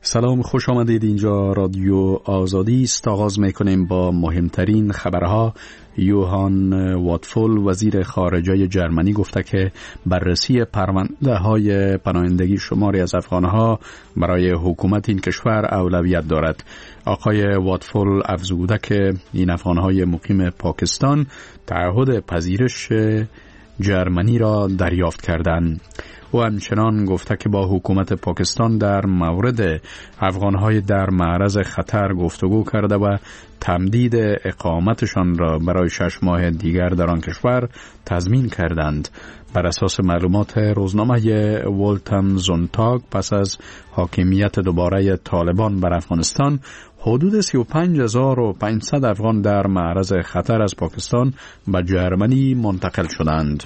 سلام، خوش آمدید. اینجا رادیو آزادی است. آغاز میکنیم با مهمترین خبرها. یوهان واتفول وزیر خارجه جرمنی گفته که بررسی پرونده های پناهندگی شماری از افغانها برای حکومت این کشور اولویت دارد. آقای واتفول افزوده که این افغانهای مقیم پاکستان تعهد پذیرش جرمنی را دریافت کردند. او همچنان گفته که با حکومت پاکستان در مورد افغانهای در معرض خطر گفتگو کرده و تمدید اقامتشان را برای 6 ماه دیگر در آن کشور تضمین کردند. بر اساس معلومات روزنامه ولتن زونتاگ، پس از حاکمیت دوباره طالبان بر افغانستان، حدود 35,500 افغان در معرض خطر از پاکستان به جرمنی منتقل شدند.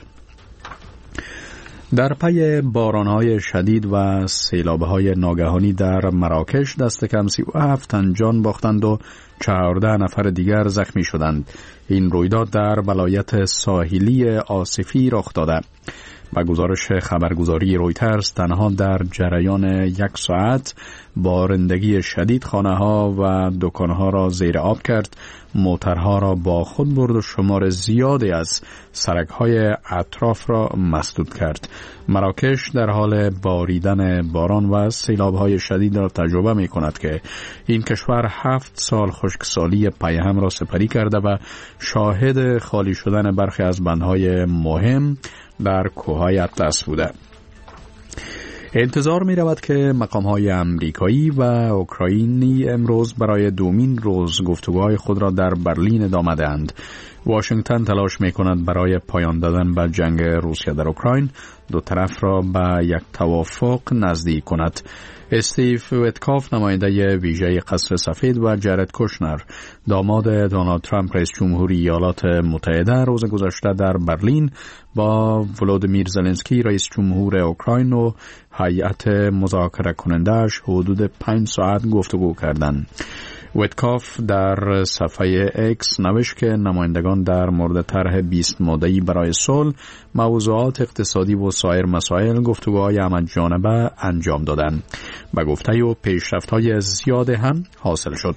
در پی بارانهای شدید و سیلابهای ناگهانی در مراکش دست کم 37 تن جان باختند و 14 نفر دیگر زخمی شدند. این رویداد در ولایت ساحلی آصفی رخ داده. با گزارش خبرگزاری رویترز، تنها در جریان 1 ساعت بارندگی شدید خانه ها و دکان ها را زیر آب کرد، موترها را با خود برد و شمار زیادی از سرک های اطراف را مسدود کرد. مراکش در حال باریدن باران و سیلاب های شدید را تجربه می کند که این کشور 7 سال خشکسالی پیهم را سپری کرده و شاهد خالی شدن برخی از بندهای مهم در کوههای اطلس بوده. انتظار می رود که مقام‌های امریکایی و اوکراینی امروز برای دومین روز گفتگوهای خود را در برلین ادامه دهند. واشنگتن تلاش می کند برای پایان دادن به جنگ روسیه در اوکراین دو طرف را به یک توافق نزدیک کند. استیو ویتکاف، نماینده ویژه قصر سفید، و جارد کوشنر، داماد دونالد ترامپ رئیس جمهوری ایالات متحده، روز گذشته در برلین با ولودیمیر زلنسکی رئیس جمهور اوکراین و هیئت مذاکره کننده‌اش حدود 5 ساعت گفتگو کردند. ویتکاف در صفحه اکس نوشت که نمایندگان در مورد طرح 20 ماده‌ای برای صلح، موضوعات اقتصادی و سایر مسائل گفتگوهای همه‌جانبه انجام دادند. به گفته او پیشرفت‌های زیاد هم حاصل شد.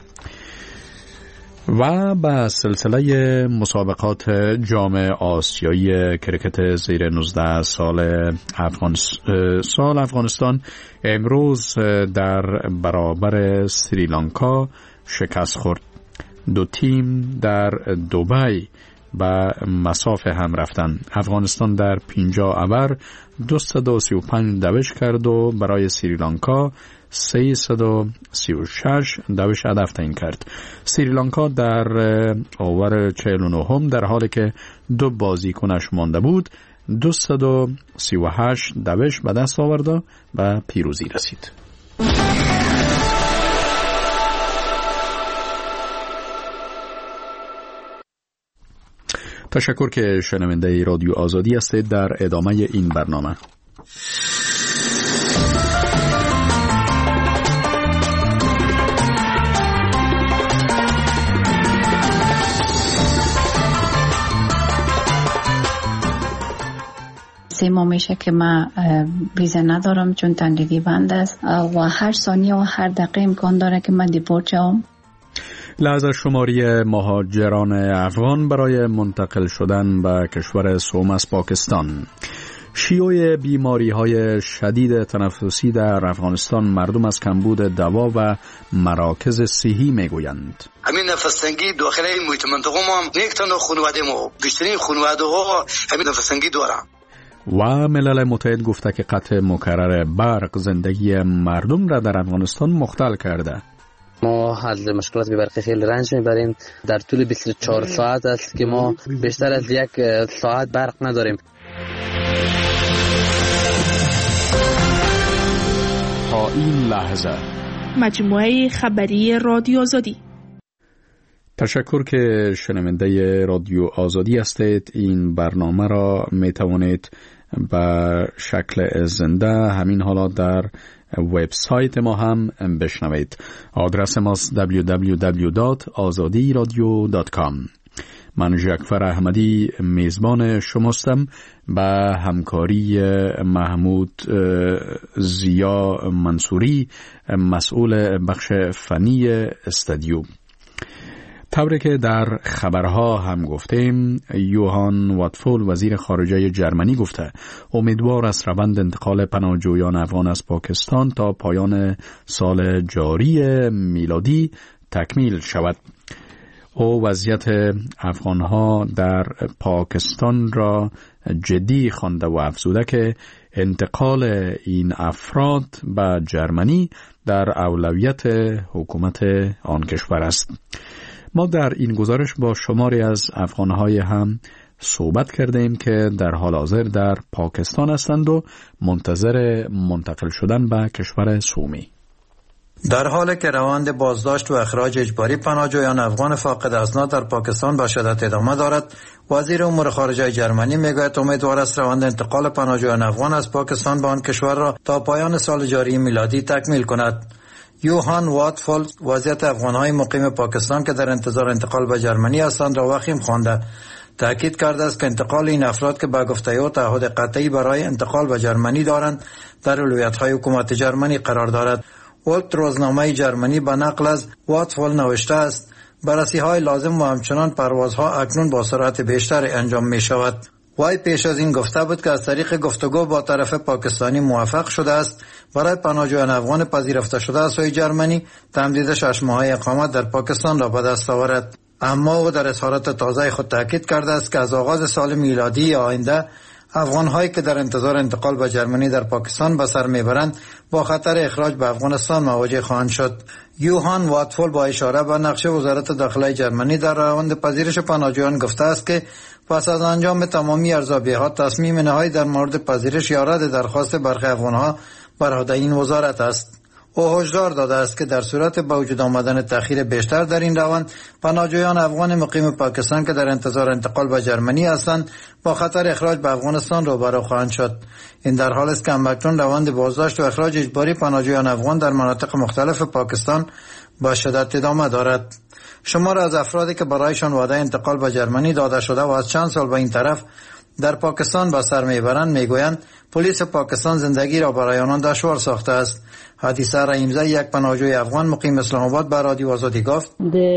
و به سلسله مسابقات جام آسیایی کرکت زیر 19 سال افغانستان امروز در برابر سریلانکا شکست خورد. دو تیم در دبی به مسافه هم رفتن. افغانستان در 50 اوور 235 دوش کرد و برای سریلانکا 336 دوش هدف تعیین کرد. سریلانکا در اوور 49 در حالی که 2 بازیکنش مانده بود 238 دوش به دست آورد و به پیروزی رسید. تشکر که شنونده رادیو آزادی هستید. در ادامه این برنامه ما میشه که من ویزا ندارم چون تنگی بند است و هر ثانیه و هر دقیقه امکان داره که من دیپورت شوم. لحظه شماری مهاجران افغان برای منتقل شدن به کشور سوم از پاکستان. شیوع بیماری‌های شدید تنفسی در افغانستان مردم از کمبود دوا و مراکز صحی میگویند. همین نفس‌تنگی داخل این محیط منطقه ما هم یک تن خانواده ما بیشترین خانواده ها همین نفس‌تنگی دارن. و ملل متحد گفته که قطع مکرر برق زندگی مردم را در افغانستان مختل کرده. ما از مشکلات برقی خیلی رنج میبریم. در طول 24 ساعت است که ما بیشتر از 1 ساعت برق نداریم. تا این لحظه مجموعه خبری رادیو آزادی. تشکر که شنونده رادیو آزادی هستید. این برنامه را می توانید به شکل زنده همین حالا در وبسایت ما هم بشنوید. آدرس ماست www.azadiradio.com. من جعفر احمدی میزبان شماستم با همکاری محمود زیا منصوری مسئول بخش فنی استودیو. طوری که در خبرها هم گفتیم، یوهان واتفول وزیر خارجه جرمنی گفته امیدوار است روند انتقال پناهجویان افغان از پاکستان تا پایان سال جاری میلادی تکمیل شود. او وضعیت افغانها در پاکستان را جدی خوانده و افزوده که انتقال این افراد به جرمنی در اولویت حکومت آن کشور است. ما در این گزارش با شماری از افغانهای هم صحبت کردیم که در حال حاضر در پاکستان هستند و منتظر منتقل شدن به کشور سومی. در حالی که روند بازداشت و اخراج اجباری پناهجویان افغان فاقد اسناد در پاکستان به شدت ادامه دارد، وزیر امور خارجه جرمنی میگوید امیدوار است روند انتقال پناهجویان افغان از پاکستان به آن کشور را تا پایان سال جاری میلادی تکمیل کند. یوهان واتفول وضعیت افغانهای مقیم پاکستان که در انتظار انتقال به جرمنی هستند را وخیم خوانده. تأکید کرده است که انتقال این افراد که به گفته او تعهد قطعی برای انتقال به جرمنی دارند در اولویت‌های حکومت جرمنی قرار دارد. ولت روزنامه جرمنی به نقل از واتفول نوشته است بررسی‌های لازم و همچنان پروازها اکنون با سرعت بیشتر انجام می شود. وی پیش از این گفته بود که از طریق گفتگو با طرف پاکستانی موافق شده است برای پناهجویان افغان پذیرفته شده از سوی جرمنی تمدید 6 ماهه اقامت در پاکستان را به دست آورد. اما او در اظهارات تازه خود تاکید کرده است که از آغاز سال میلادی آینده افغان‌هایی که در انتظار انتقال به جرمنی در پاکستان به سر میبرند با خطر اخراج به افغانستان مواجه خواهند شد. یوهان واتفول با اشاره به نقش وزارت داخله جرمنی در روند پذیرش پناهجویان گفته است که پس از انجام تمامی ارزیابی‌ها تصمیم نهایی در مورد پذیرش یا رد درخواست برخی افغان‌ها بر عهده این وزارت است. او هشدار داده است که در صورت به وجود آمدن تأخیر بیشتر در این روند، پناهجویان افغان مقیم پاکستان که در انتظار انتقال به جرمنی هستند با خطر اخراج به افغانستان روبرو خواهند شد. این در حالی است که همکنون روند بازداشت و اخراج اجباری پناهجویان افغان در مناطق مختلف پاکستان با شدت ادامه دارد. شمار از افرادی که برایشان وعده انتقال به جرمنی داده شده و از چند سال به این طرف در پاکستان به سر میبرند میگویند پلیس پاکستان زندگی را برای آنان دشوار ساخته است. حدیثه رحیمزه یک پناهجوی افغان مقیم اسلام آباد به رادیو آزادی گفت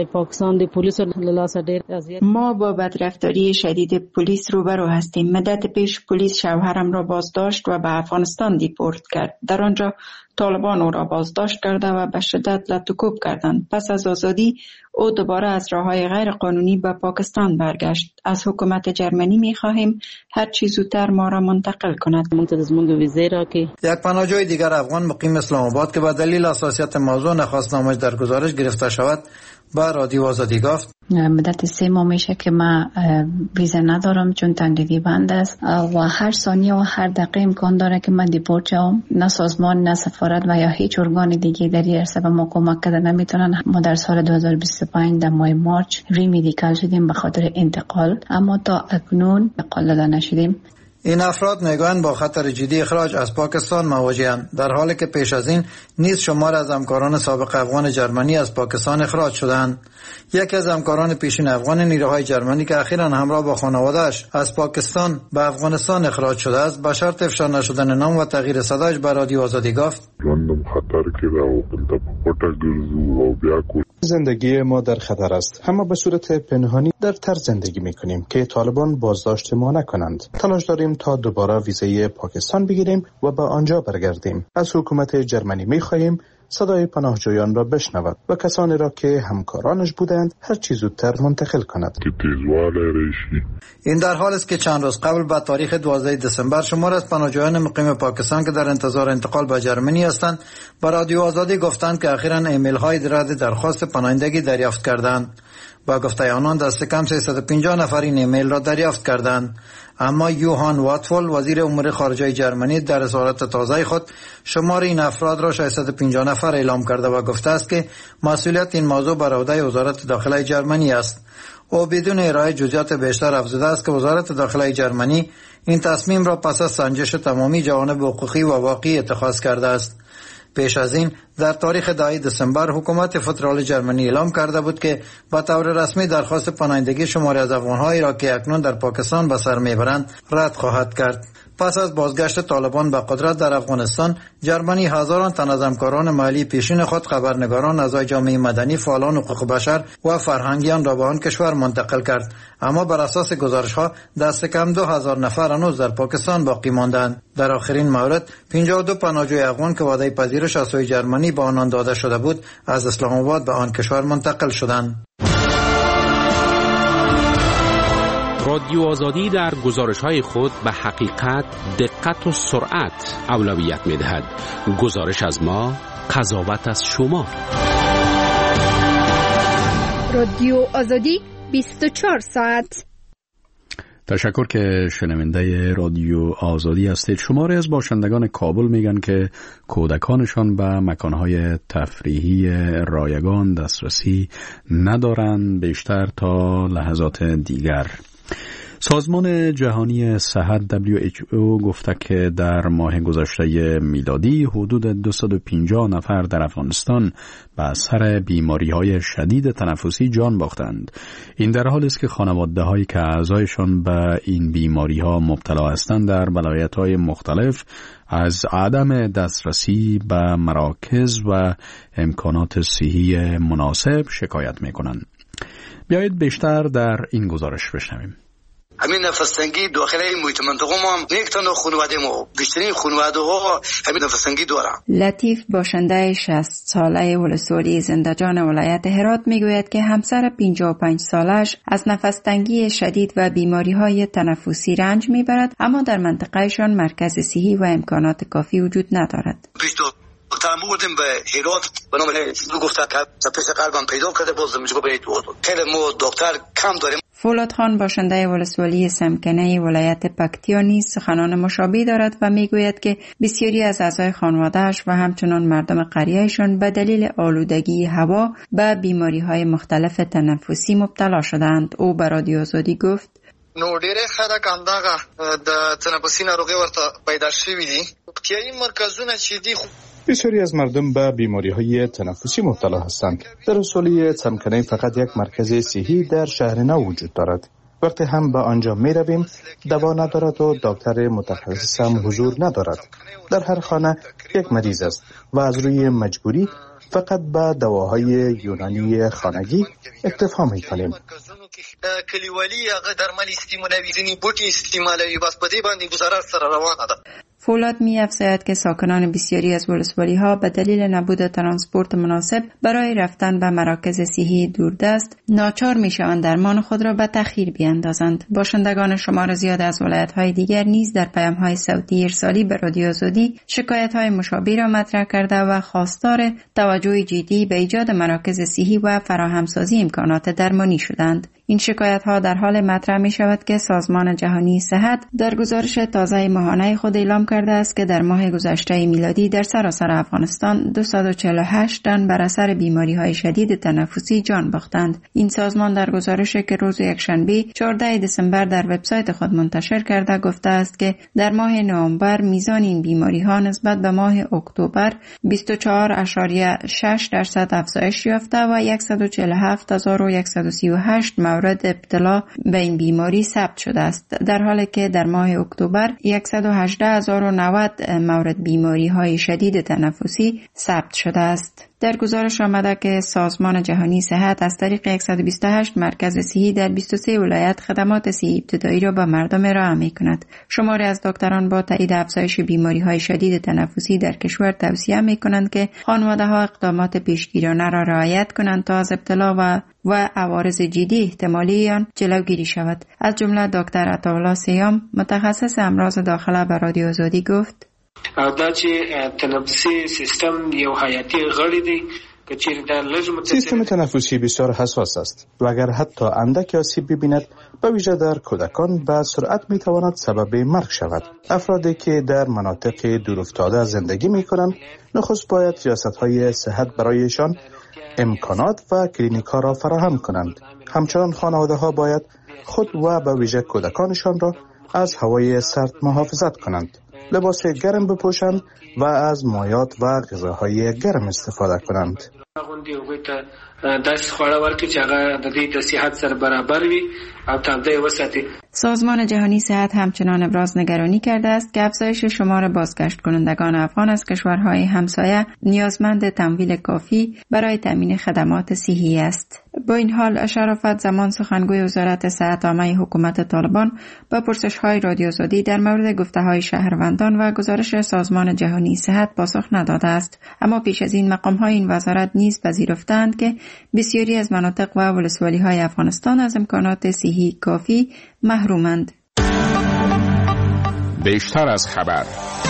ما با بدرفتاری شدید پلیس روبرو هستیم. مدت پیش پلیس شوهرم را بازداشت و به افغانستان دیپورت کرد. در آنجا طالبان او را بازداشت کرده و به شدت لطوکوب کردند. پس از آزادی او دوباره از راههای غیر قانونی به پاکستان برگشت. از حکومت جرمنی می خواهیم هر چی زودتر ما را منتقل کند. یک پناهجوی دیگر افغان مقیم اسلام آباد که به دلیل حساسیت موضوع نخواست نامش در گزارش گرفته شود به رادیو آزادی گفت مدت 3 ماه میشه که من ویزا ندارم چون تندیدی بند است و هر ثانیه و هر دقیقه امکان داره که من دیپورت شوم. نه سازمان نه سفارت و یا هیچ ارگان دیگه در این عرصه به ما کمک کرده نمیتونن. ما در سال 2025 در ماه مارچ ریمیدیکال شدیم به خاطر انتقال، اما تا اکنون انتقال داده نشدیم. این افراد میگویند با خطر جدی اخراج از پاکستان مواجه‌اند، در حالی که پیش از این نیز شمار از همکاران سابق افغان جرمنی از پاکستان اخراج شدند. یکی از همکاران پیشین افغان نیروهای جرمنی که اخیراً همراه با خانواده‌اش از پاکستان به افغانستان اخراج شده است به شرط افشا نشدن نام و تغییر صدایش به رادیو آزادی گفت زندگی ما در خطر است، اما به صورت پنهانی در طرز زندگی میکنیم که طالبان بازداشت ما نکنند. تلاش داریم تا دوباره ویزای پاکستان بگیریم و به آنجا برگردیم. از حکومت جرمنی میخواهیم صدای پناهجویان را بشنود و کسانی را که همکارانش بودند هر چی زودتر منتقل کند. این در حال است که چند روز قبل به تاریخ 12 دسامبر شمار از پناهجویان مقیم پاکستان که در انتظار انتقال به جرمنی هستند به رادیو آزادی گفتند که اخیراً ایمیل های رد درخواست پناهندگی دریافت کردند. با گفته آنان دست کم 350 نفر این ایمیل را دریافت کردند. اما یوهان واتفول وزیر امور خارجه جرمنی در اظهارات تازه خود شمار این افراد را 650 نفر اعلام کرده و گفته است که مسئولیت این موضوع بر عهده وزارت داخله جرمنی است. او بدون ارائه جزئیات بیشتر افزوده است که وزارت داخله جرمنی این تصمیم را پس از سنجش تمامی جوانب حقوقی و واقعی اتخاذ کرده است. پیش از این در تاریخ 10 دسامبر حکومت فدرال جرمنی اعلام کرده بود که با طور رسمی درخواست پناهندگی شماری از افغان‌هایی را که اکنون در پاکستان به سر میبرند رد خواهد کرد. پس از بازگشت طالبان به قدرت در افغانستان، جرمنی هزاران تن از همکاران محلی پیشین خود، خبرنگاران، اعضای جامعه مدنی، فعالان حقوق بشر و فرهنگیان را به آن کشور منتقل کرد. اما بر اساس گزارش‌ها دست کم 2000 نفر هنوز در پاکستان باقی ماندند. در آخرین مورد 52 پناهجوی افغان که وعده پذیرش از سوی جرمنی به آنان داده شده بود، از اسلام آباد به آن کشور منتقل شدند. رادیو آزادی در گزارش‌های خود به حقیقت، دقت و سرعت اولویت می‌دهد. گزارش از ما، قضاوت از شما. رادیو آزادی 24 ساعت. تشکر که شنونده رادیو آزادی هستید. شماری از باشندگان کابل میگن که کودکانشان به مکانهای تفریحی رایگان دسترسی ندارند بیشتر تا لحظات دیگر. سازمان جهانی صحت WHO گفته که در ماه گذشته میلادی حدود 250 نفر در افغانستان به اثر بیماری‌های شدید تنفسی جان باختند. این در حالی است که خانواده‌هایی که اعضایشان به این بیماری‌ها مبتلا هستند در ولایت‌های مختلف از عدم دسترسی به مراکز و امکانات صحی مناسب شکایت می‌کنند. بیایید بیشتر در این گزارش بشنویم. همین نفس‌تنگی داخل این محیط منطقه ما هم یک تن خانواده ما بیشترین خانواده ها همین نفس‌تنگی دارن. لطیف باشنده 60 ساله ولسوالی زنده‌جان ولایت هرات میگوید که همسر 55 سالش از نفس‌تنگی شدید و بیماری‌های تنفسی رنج میبرد، اما در منطقهشان مرکز صحی و امکانات کافی وجود ندارد. دکتر بردیم به هرات به نام گفته که تپش قلبم پیدا کرده، باز میگه برید خیلی ما دکتر کم داریم. فولاد خان باشنده ولسوالی سمکنه ولایت پکتیا نیز سخنان مشابه دارد و میگوید که بسیاری از اعضای خانواده‌اش و همچنان مردم قریه‌شان به دلیل آلودگی هوا به بیماری‌های مختلف تنفسی مبتلا شدند. او به رادیو آزادی گفت: نو ډېر خلک همدغه د تنفسي ناروغۍ ورته پیدا شوي دي. پکتیایي مرکزونه چې دي بسیاری از مردم به بیماری‌های تنفسی مبتلا هستند. در ولسوالی سمکنه فقط یک مرکز صحی در شهر نو وجود دارد. وقتی هم به آنجا می رویم دوا ندارد و دکتر متخصص هم حضور ندارد. در هر خانه یک مریض است و از روی مجبوری فقط به دواهای یونانی خانگی اکتفا می کنیم. کلیوالی هغه درمل استعمالوي، ځینې بوټي استعمالوي، بس په دې باندې گزاره سره روانه ده. فولاد می افزاید که ساکنان بسیاری از ولسوالی ها به دلیل نبود ترانسپورت مناسب برای رفتن به مراکز صحی دوردست ناچار می شوند درمان خود را به تأخیر بیاندازند. باشندگان شمار زیاد از ولایت های دیگر نیز در پیام های صوتی ارسالی به رادیو آزادی شکایت های مشابه را مطرح کرده و خواستار توجه جدی به ایجاد مراکز صحی و فراهمسازی امکانات درمانی شدند. این شکایت ها در حال مطرح می شود که سازمان جهانی صحت در گزارش تازه ماهانه خود اعلام کرده است که در ماه گذشته میلادی در سراسر افغانستان 248 تن بر اثر بیماری های شدید تنفسی جان باختند. این سازمان در گزارشی که روز یکشنبه 14 دسامبر در وبسایت خود منتشر کرده گفته است که در ماه نوامبر میزان این بیماری ها نسبت به ماه اکتبر 24.6% افزایش یافته و 147138 مورد ابتلا به این بیماری ثبت شده است، در حالی که در ماه اکتبر 118090 مورد بیماری های شدید تنفسی ثبت شده است. در گزارش آمده که سازمان جهانی صحت از طریق 128 مرکز صحی در 23 ولایت خدمات صحی ابتدایی را به مردم ارائه می‌کند. شماری از دکتران با تایید افزایش بیماری‌های شدید تنفسی در کشور توصیه می‌کنند که خانواده‌ها اقدامات پیشگیرانه را رعایت کنند تا از ابتلا و عوارض جدی احتمالی آن جلوگیری شود. از جمله دکتر عطاالله سیام متخصص امراض داخله به رادیو آزادی گفت: دا چې تنفسي سیستم یو حیاتي غړی دی. سیستم تنفسی بسیار حساس است و اگر حتی اندک آسیب ببیند به ویژه در کودکان به سرعت میتواند سبب مرگ شود. افرادی که در مناطق دورافتاده زندگی میکنند نخست باید ریاست‌های صحت برایشان امکانات و کلینیک‌ها را فراهم کنند. همچنان خانواده‌ها باید خود و به ویژه کودکانشان را از هوای سرد محافظت کنند. لباس گرم بپوشند و از مایات و غذاهای گرم استفاده کنند. داس خوړه ورکړي چې هغه د دې د صحت سره برابر وي او تغذیه وساتي. سازمان جهانی صحت همچنان ابراز نگرانی کرده است که افزایش شمار بازگشت کنندگان افغان از کشورهای همسایه نیازمند تمویل کافی برای تامین خدمات صحی است. با این حال شرافت زمان سخنگوی وزارت صحت عامه حکومت طالبان با پرسش‌های رادیو آزادی در مورد گفته‌های شهروندان و گزارش سازمان جهانی صحت پاسخ نداده است، اما پیش از این مقام‌های این وزارت نیز پذیرفتند که بسیاری از مناطق و ولسوالی‌های افغانستان از امکانات صحی کافی محرومند. بیشتر از خبر.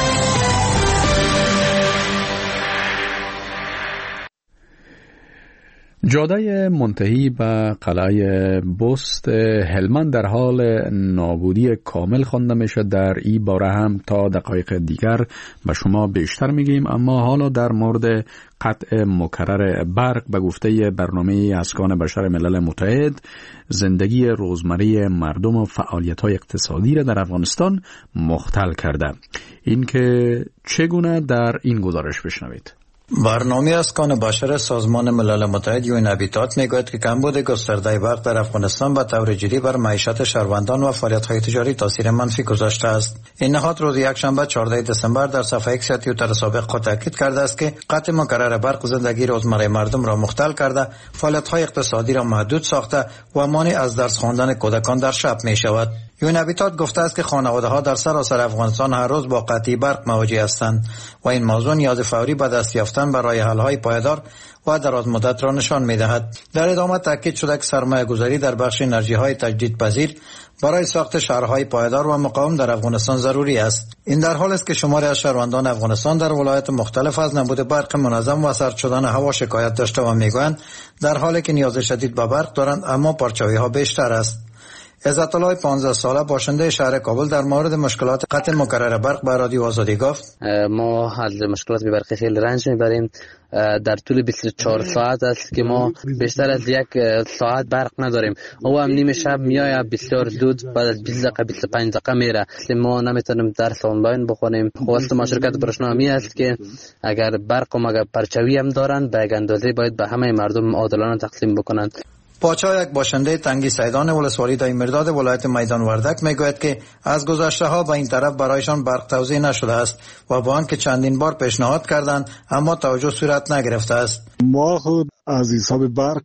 جاده منتهی به قلعه بست هلمند در حال نابودی کامل خوانده میشه. در این باره هم تا دقایق دیگر به شما بیشتر میگیم، اما حالا در مورد قطع مکرر برق به گفته برنامه اسکان بشر ملل متحد زندگی روزمره مردم و فعالیت‌های اقتصادی را در افغانستان مختل کرده. این که چگونه در این گزارش بشنوید. برنامه اسکان بشر سازمان ملل متحد یون هابیتات میگوید که کمبود گسترده برق در افغانستان به طور جدی بر معیشت شهروندان و فعالیت‌های تجاری تاثیر منفی گذاشته است. این نهاد روز یکشنبه 14 دسامبر در صفحه ایکس توییتر سابق خود تاکید کرده است که قطع مکرر برق زندگی روزمره مردم را مختل کرده، فعالیت‌های اقتصادی را محدود ساخته و مانع از درس خواندن کودکان در شب می‌شود. یون هابیتات گفته است که خانواده‌ها در سراسر افغانستان هر روز با قطعی برق مواجه هستند و این موضوع نیاز فوری به دست یافتن برای حل‌های پایدار و دراز مدت را نشان می‌دهد. در ادامه تاکید شده که سرمایه‌گذاری در بخش انرژی‌های تجدیدپذیر برای ساخت شهرهای پایدار و مقاوم در افغانستان ضروری است. این در حالی است که شماری از شهروندان افغانستان در ولایات مختلف از نبود برق منظم و سرد شدن هوا شکایت داشته و میگویند در حالی که نیاز شدید به برق دارند اما پرچاوی‌ها بیشتر است. عزت الله 15 ساله باشنده شهر کابل در مورد مشکلات قطع مکرر برق به رادیو آزادی گفت: ما از مشکلات برقی خیلی رنج میبریم. در طول 24 ساعت است که ما بیشتر از یک ساعت برق نداریم. او هم نیمه شب میاد بسیار زود، بعد از 20 دقیقه 25 دقیقه میره. ما نمیتونیم درس آنلاین بخونیم. خواست ما شرکت برشنامی است که اگر برق و مگه پرچاوی هم دارن به اندازه باید به همه مردم عادلانه تقسیم بکنند. پاچا یک باشنده تنگی سیدان ولسوالی دای مرداد ولایت میدان وردک میگوید که از گذشته ها به این طرف برایشان برق توزیع نشده است و با آنکه چندین بار پیشنهاد کردند اما توجه صورت نگرفته است. ما خود از حساب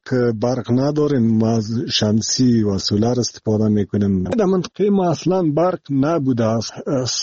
برق نداریم، ما از شمسی و سولار استفاده میکنیم. در منطقه ما اصلا برق نبوده است.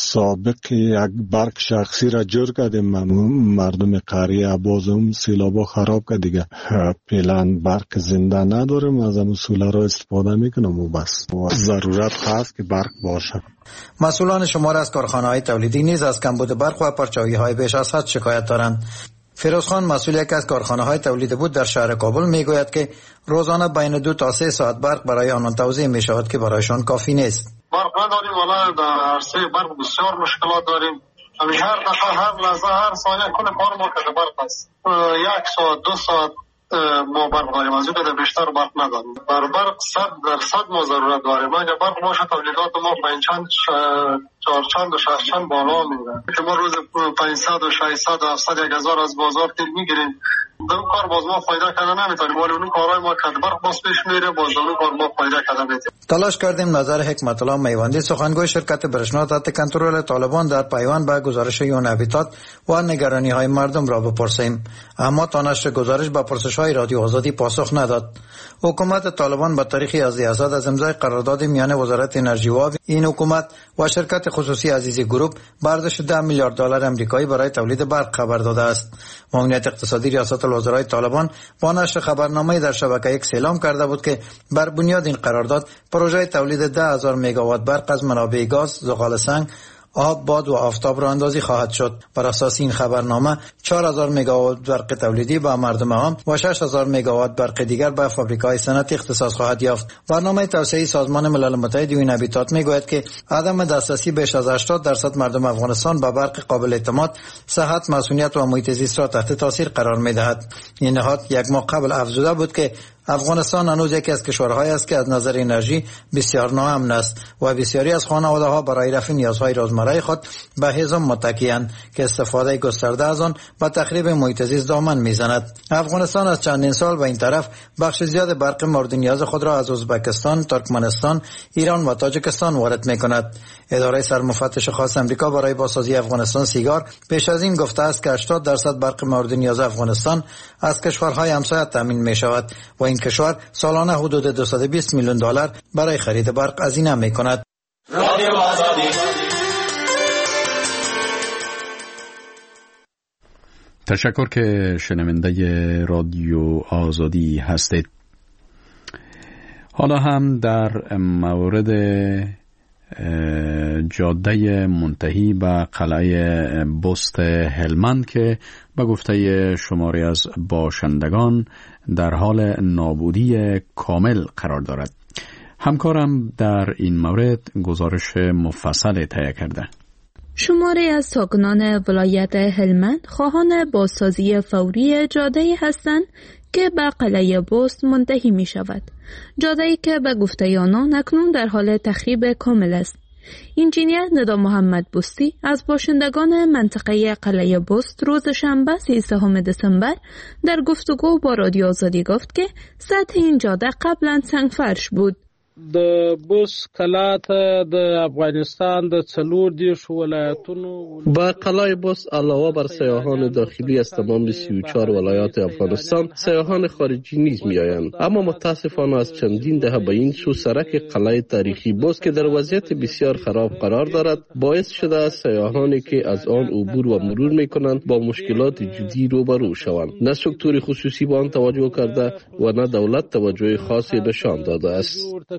سابق یک برق شخصی را جور کردیم، مردم قریه باز اون سیلابا خراب کرد دیگه. فعلا برق زنده نداریم، از اون سولار را استفاده میکنم و بس. ضرورت هست که برق باشه. مسئولان شمار از کارخانه‌های تولیدی نیز از کمبود برق و پرچاوی‌های بیش از حد شکایت دارند. فیروزخان مسئول یکی از کارخانه‌های تولید بود در شهر کابل میگوید که روزانه بین 2 تا 3 ساعت برق برای آنان توزیع میشود که برایشان کافی نیست. برق نداریم، والا در عرصه برق بسیار مشکلات داریم. هر دقیقه، هر لحظه، هر ثانیه کل کار ما که برق است. 1 ساعت 2 ساعت ما برق داریم، از این بیشتر برق نداریم. بر برق 100% ما ضرورت داریم. اگر برق باشه تولیدات ما پنجچند چهارچند و ششچند بالا میره که ما روز 500 و 600 و 700 1000 از بازار تیل میگیریم. دو کار باز ما فایده کردن نمیتونیم، ولی اون کارهای ما که برق باز پیش میره باز اون کار ما فایده کردن نمیتونیم. تلاش کردیم نظر حکمت الله میوندی سخنگوی شرکت برشنا تحت کنترل طالبان در پیوند به گزارش یون هابیتات و نگرانی های مردم را بپرسیم، اما تا نشر گزارش به پرسش های رادیو آزادی پاسخ نداد. حکومت طالبان با تاریخ 11 از امضای قرارداد میان وزارت انرژی و آب این حکومت و شرکت خصوصی عزیزی گروپ برداشت 10 میلیارد دلار آمریکایی برای تولید برق خبر داده است. معاونیت اقتصادی ریاست الوزرای طالبان با نشر خبرنامه‌ای در شبکه ایکس اعلام کرده بود که بر بنیاد این قرارداد پروژه تولید 10,000 مگاوات برق از منابع گاز، زغال سنگ، آب، باد و آفتاب را اندازی خواهد شد. بر اساس این خبرنامه 4000 مگاوات برق تولیدی به مردم عام و 6000 مگاوات برق دیگر به فابریک‌های صنعتی اختصاص خواهد یافت. برنامه توسعه سازمان ملل متحد یون هابیتات میگوید که عدم دسترسی بیش از 80% مردم افغانستان به برق قابل اعتماد، صحت، مسئولیت و محیط زیست را تحت تاثیر قرار می‌دهد. این نهاد یک ماه قبل افزوده بود که افغانستان هنوز یکی از کشورهایی است که از نظر انرژی بسیار ناامن است و بسیاری از خانواده‌ها برای رفع نیازهای روزمره خود به هیزم متکی‌اند که استفاده گسترده از آن به تخریب محیط زیست دامن می‌زند. افغانستان از چندین سال به این طرف بخش زیاد برق مورد نیاز خود را از ازبکستان، ترکمنستان، ایران و تاجیکستان وارد می‌کند. اداره سرمفتش خاص امریکا برای بازسازی افغانستان سیگار پیش از این گفته است که 80% برق مورد نیاز افغانستان از کشورهای همسایه تامین می‌شود و این کشور سالانه حدود 220 میلیون دلار برای خرید برق هزینه می‌کند. تشکر که شنونده رادیو آزادی هستید. حالا هم در مورد جاده منتهی به قلعه بست هلمند که به گفته شماری از باشندگان در حال نابودی کامل قرار دارد. همکارم در این مورد گزارش مفصل تهیه کرده. شماری از ساکنان ولایت هلمند خواهان بازسازی فوری جاده‌ای هستند که به قلعه بست منتهی می شود. جاده‌ای که به گفته آنان اکنون در حال تخریب کامل است. انجینیر ندا محمد بستی از باشندگان منطقه قلعه بست روز شنبه 13 دسامبر در گفتگو با رادیو آزادی گفت که سطح این جاده قبلا سنگفرش بود. د بست کلا ته د افغانستان د 14 ولایتونو با قلعه بست علاوه بر سیاحان داخلی از تمام 34 ولایات افغانستان سیاحان خارجی نیز میآیند، اما متاسفانه از چندین دهه به این سو سرک قلعه تاریخی بست که در وضعیت بسیار خراب قرار دارد باعث شده است سیاحانی که از آن عبور و مرور میکنند با مشکلات جدی روبرو شوند. نه سکتور خصوصی به آن توجه کرده و نه دولت توجه خاصی نشان داده است.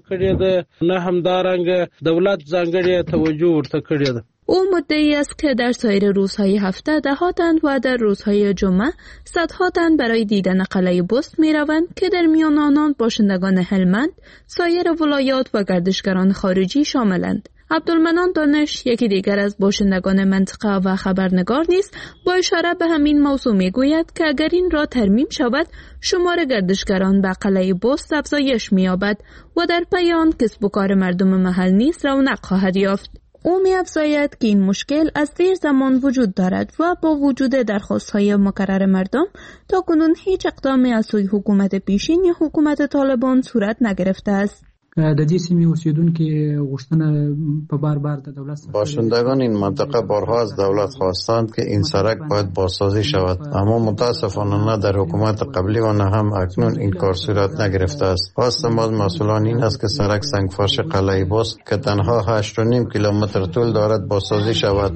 نه همدارنګ دولت ځانګړې توجه ورته کړې ده. او مدعی است که در سایر روزهای هفته ده‌ها تن و در روزهای جمعه صدها تن برای دیدن قلعه بست می روند که در میان آنان باشندگان هلمند، سایر ولایات و گردشگران خارجی شاملند. عبدالمنان دانش یکی دیگر از باشندگان منطقه و خبرنگار نیز با اشاره به همین موضوع می گوید که اگر این را ترمیم شود شمار گردشگران به قلعه بست افزایش می یابد و در پی آن کسب و کار مردم محل نیز رونق خواهد یافت. او می افزاید که این مشکل از دیر زمان وجود دارد و با وجود درخواست‌های مکرر مردم تا کنون هیچ اقدامی از سوی حکومت پیشین یا حکومت طالبان صورت نگرفته است. د دې سیمې اوسیدونکو غوښتنه په بار د دولت باشندگان این منطقه بارها از دولت خواستند که این سرک باید بازسازی شود، اما متاسفانه نه در حکومت قبلی و نه هم اکنون این کار صورت نگرفته است. خواست ما از مسئولان این است که سرک سنگفرش قلعه بست که تنها 8.5 کیلومتر طول دارد بازسازی شود.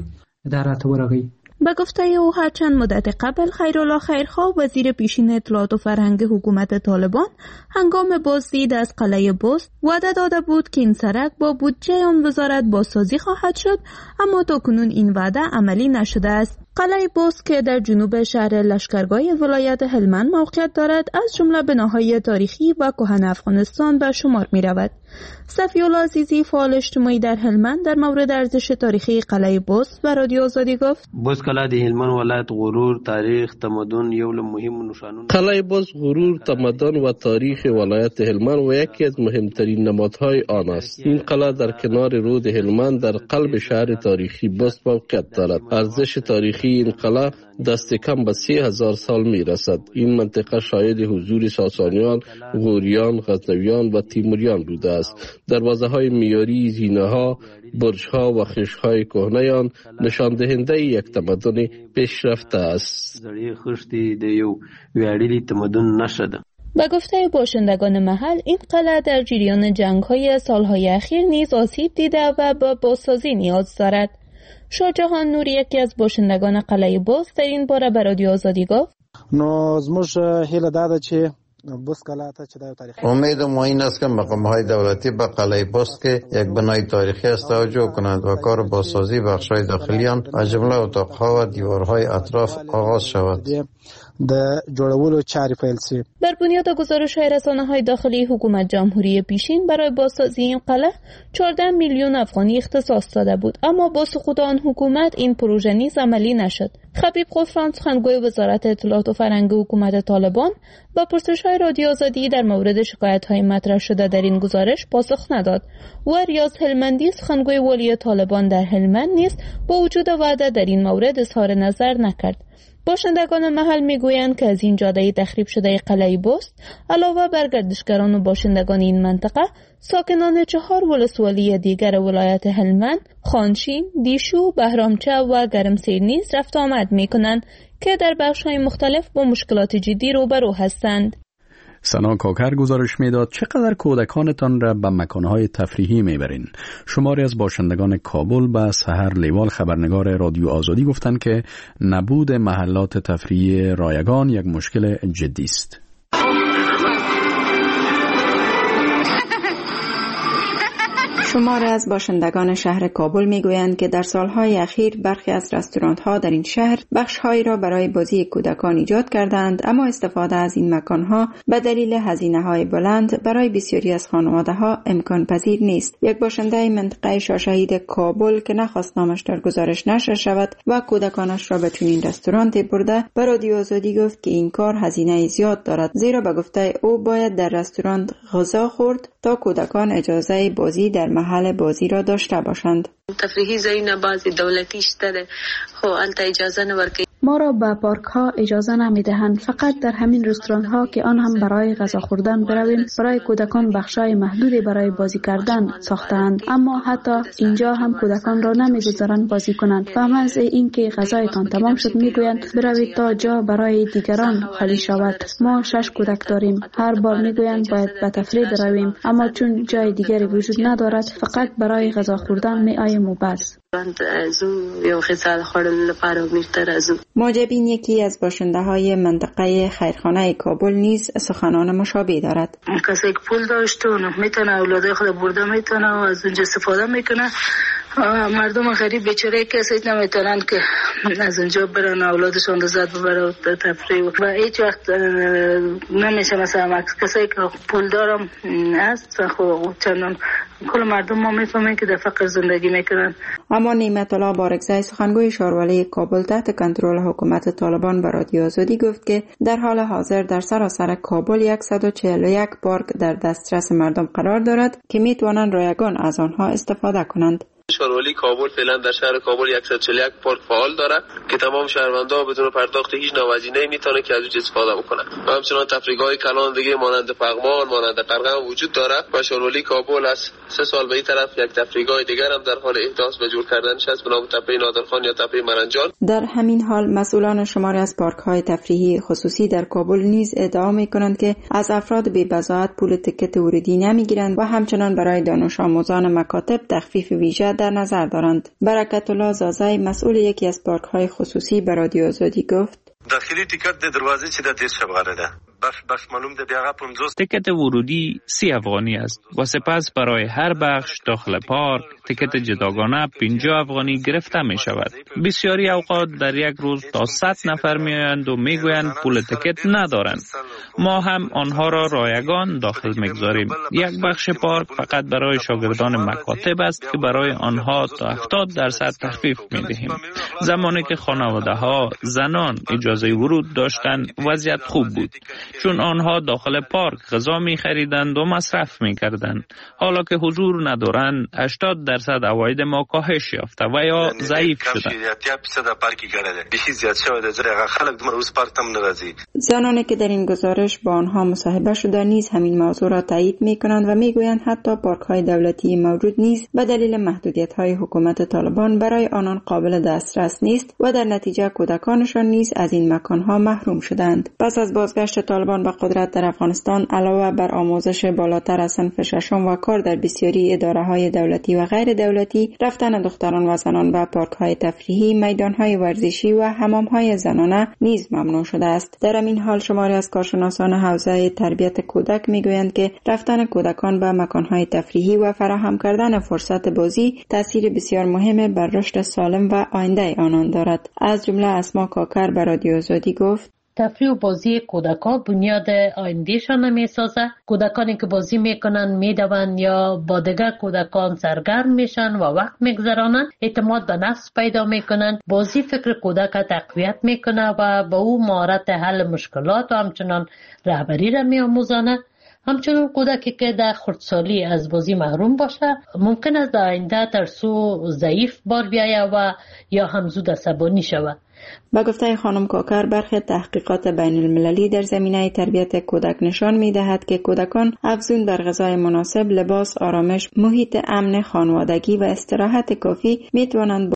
به گفته او چند مدت قبل خیرالله خیرخواه وزیر پیشین اطلاعات و فرهنگ حکومت طالبان هنگام بازدید از قلعه بست وعده داده بود که این سرک با بودجه آن وزارت بازسازی خواهد شد، اما تاکنون این وعده عملی نشده است. قلعه بست که در جنوب شهر لشکرگاه ولایت هلمند موقعیت دارد از جمله بناهای تاریخی و کهن افغانستان به شمار می رود. صفی‌الله عزیزی فعال اجتماعی در هلمند در مورد ارزش تاریخی قلعه بست و رادیو آزادی گفت: بست قلعه د هلمند ولایت غرور، تاریخ، تمدن یو له مهم نشانونو. قلعه بست غرور، تمدن و تاریخ ولایت هلمند و یکی از مهمترین نمادهای آن است. این قلعه در کنار رود هلمند در قلب شهر تاریخی بست موقعیت دارد. ارزش تاریخی این قلعه دست کم به 3000 سال می رسد. این منطقه شاهد حضور ساسانیان، غوریان، غزنویان و تیموریان بوده است. دروازه های میاری، زینه ها، برج ها و خشت های کهنه آن نشان دهنده یک تمدن پیشرفته است. زړې خښتې د یو ویاړلي تمدن نښه ده. به گفته باشندگان محل این قلعه در جریان جنگ‌های سالهای اخیر نیز آسیب دیده و با بازسازی نیاز دارد. شاهجهان نوری یکی از باشندگان قلعه بست در این باره به رادیو آزادی گفت: نو زموږ هیله دا ده چې بست قلعه ته چې د تاریخ امید ما این است که مقام‌های دولتی به قلعه بست که یک بنای تاریخی است توجه کنند و کار بازسازی بخش‌های داخلی آن از جمله اتاق‌ها و دیوارهای اطراف آغاز شود. د جوړولو چارې پیل شي. بر بنیاد گزارش‌های رسانه‌های داخلی حکومت جمهوری پیشین برای بازسازی این قلعه 14 میلیون افغانی اختصاص داده بود، اما با سقوط آن حکومت این پروژه نیز عملی نشد. خبیب غفران سخنگوی وزارت اطلاعات و فرهنگ حکومت طالبان با پرسش‌های رادیو آزادی در مورد شکایت‌های مطرح شده در این گزارش پاسخ نداد و ریاض هلمندی سخنگوی والی طالبان در هلمند نیز با وجود وعده در این مورد اظهار نظر نکرد. باشندگان محل میگویند که از این جاده تخریب شده قلعه بست علاوه بر گردشگران و باشندگان این منطقه، ساکنان 4 ولسوالی دیگر ولایت هلمند، خانشین، دیشو، بهرامچه و گرمسیر نیز رفت آمد میکنند که در بخش‌های مختلف با مشکلات جدی روبرو هستند. سنا کاکر گزارش میداد چقدر کودکانتان را به مکانهای تفریحی میبرین؟ شماری از باشندگان کابل به سحر لیوال خبرنگار رادیو آزادی گفتند که نبود محلات تفریحی رایگان یک مشکل جدی است. شماری از باشندگان شهر کابل میگویند که در سالهای اخیر برخی از رستوران‌ها در این شهر بخش‌هایی را برای بازی کودکان ایجاد کردند، اما استفاده از این مکان‌ها به دلیل هزینه‌های بلند برای بسیاری از خانواده‌ها امکان پذیر نیست. یک باشنده منطقه شاهشهید کابل که نخواست نامش در گزارش نشر شود و کودکانش را به چنین رستورانتی برده، به رادیو آزادی گفت که این کار هزینه زیاد دارد، زیرا به گفته او باید در رستوران غذا خورد تا کودکان اجازه بازی در محل بازی را داشته باشند. تفریحی زین بعضی دولتی شده خو انت اجازه نورکی. ما را به پارک ها اجازه نمیدهند، فقط در همین رستوران ها که آن هم برای غذا خوردن برویم. برای کودکان بخشای محدودی برای بازی کردن ساختند، اما حتی اینجا هم کودکان را نمیگذارند بازی کنند. و محض اینکه غذایتان تمام شد میگویند بروید تا جا برای دیگران خالی شود. ما 6 کودک داریم، هر بار میگویند باید به تفریح برویم، اما چون جای دیگری وجود ندارد فقط برای غذا خوردن میآییم و بس. معجبین یکی از باشنده های منطقه خیرخانه کابل نیز سخنان مشابه دارد. کسی که پول داشت و میتونه اولادای خود برده میتونه و از اونجا استفاده میکنه. مردم غریب بیچاره کسی نمیتونن که از اونجا برن اولادشون لذت ببرن تفریح و هیچ وقت نمیشه. مثلا کسی که پول دارم است خب چندان کل مردم ما میفهمن که در فقر زندگی میکنن. اما نعمت الله بارکزی سخنگوی شاروالی کابل تحت کنترل حکومت طالبان به رادیو آزادی گفت که در حال حاضر در سراسر کابل 141 پارک در دسترس مردم قرار دارد که میتوانند رایگان از آنها استفاده کنند. شاروالی کابل فعلا در شهر کابل 141 پارک فعال دارد که تمام شهروندان بدون پرداخت هیچ نوهزینه میتونه که از اون استفاده بکنن. و همچنان تفریح‌های کلان دیگه مانند پغمان، مانند قرغم وجود دارد و شاروالی کابل از 3 سال به این طرف یک تفریحگاه دیگر هم در حال احداث و جور کردنش است به نام تپه نادرخان یا تپه مرنجان. در همین حال مسئولان شماری از پارک‌های تفریحی خصوصی در کابل نیز ادعا می‌کنند که از افراد بی‌بضاعت پول تکت ورودی نمی‌گیرند و همچنان برای دانش آموزان مکاتب تخفیف ویژه در نظر دارند. برکت الله زازای مسئول یکی از پارک‌های خصوصی به رادیو آزادی گفت: داخلی تیکت د دروازه چې د 10 شبغره ده بخش معلوم ده بیاغه 50 تیکت ورودی 30 افغانی است و سپس برای هر بخش داخل پارک تیکت جداگانه 50 افغانی گرفته می شود. بسیاری اوقات در یک روز تا 100 نفر می آیند و می گویند پول تیکت ندارند. ما هم آنها را رایگان داخل می گذاریم. یک بخش پارک فقط برای شاگردان مکاتب است که برای آنها تا 70% تخفیف می دهیم. زمانی که خانواده ها زنان اجازه ورود داشتند وضعیت خوب بود، چون آنها داخل پارک غذا می خریدند و مصرف می کردند. حالا که حضور ندارند 80% عواید ما کاهش یافته و یا ضعیف شده. زنانی که در این گزارش با آنها مصاحبه شده نیز همین موضوع را تایید می کنند و می گویند حتی پارک های دولتی موجود نیز به دلیل محدودیت های حکومت طالبان برای آنان قابل دسترس نیست و در نتیجه کودکانشان نیز از این مکان ها محروم شدند. پس از بازگشت طالبان به قدرت در افغانستان علاوه بر آموزش بالاتر از صنف ششم و کار در بسیاری اداره‌های دولتی و غیر دولتی، رفتن دختران و زنان به پارک‌های تفریحی، میدان‌های ورزشی و حمام‌های زنانه نیز ممنوع شده است. در این حال شماری از کارشناسان حوزه تربیت کودک می‌گویند که رفتن کودکان به مکان‌های تفریحی و فراهم کردن فرصت بازی تأثیر بسیار مهم بر رشد سالم و آینده آنان دارد. از جمله اسما کاکر به رادیو آزادی گفت: تفریح و بازی کودکان بنیاد آیندهشان میسازه. کودکانی که بازی میکنن میدوند یا با دیگر کودکان سرگرم میشن و وقت میگذرانند، اعتماد به نفس پیدا میکنن. بازی فکر کودک تقویت میکنه و با او مهارت حل مشکلات و همچنان رهبری را میآموزانه. همچنان کودکی که در خردسالی از بازی محروم باشه ممکن است در آینده ترسو ضعیف بار بیاید و یا هم زود عصبانی شود. با گفته خانم کاکر، برخی تحقیقات بین المللی در زمینه تربیت کودک نشان می دهد که کودکان افزون بر غذای مناسب، لباس، آرامش، محیط امن خانوادگی و استراحت کافی می توانند